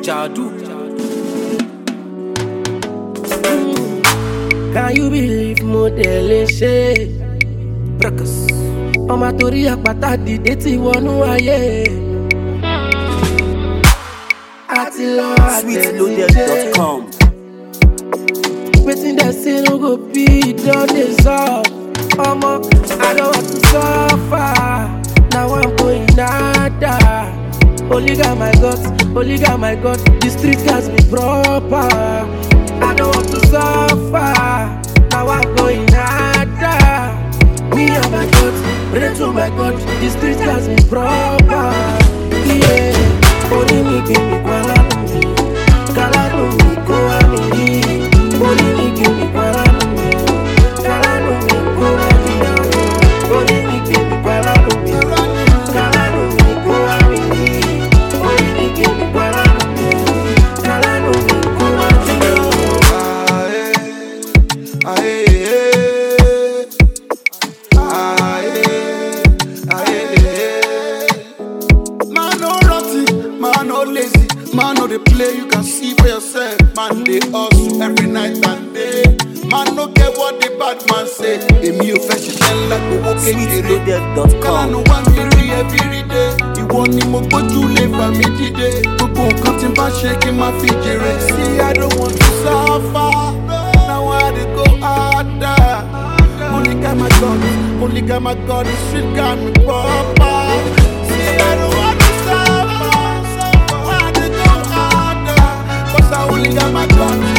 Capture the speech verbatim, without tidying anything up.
Jadu. Can you believe model ṣe? Breakers. Ọmọ torí àpáta dìde tí wọnú ayé. Àti lọ sweet loaded dot com. Wetin dem say no go be don dey solve. Omo, I don't want to suffer. Now I'm going nada. Only got my guts, only got my guts. The street got me proper. I don't want to suffer. Now I'm going nada. Me and my guts, pray to my God. The street got me proper. Yeah, only me give me quality. Kalado mi ko amiri. Only me give me quality. Kalado mi ko amiri. Only me give me quality. Kalado mi ko amiri. Only me give me quality. Kalado mi ko amiri. Aye, aye, aye, aye. Man no rotty, man no lazy, man no dey play. You can see for yourself. Man dey hustle every night and day. Man no care what the bad man say. Èmi ò fẹ́ ṣiṣẹ́ ńlá gbowó sweet kékeré. loaded dot com. Kálánù wá mi rí every day. Ìwọ ni mo gbójú lé fà mí dìde. Gbogbo nǹkan tí n bá ṣe kí n má fi jèrè. See, I don't want to suffer. Now I dey go harder. Only got my God, only got my God. The street got me proper. See, I don't want to suffer. I dey go harder. Cause I only got my God.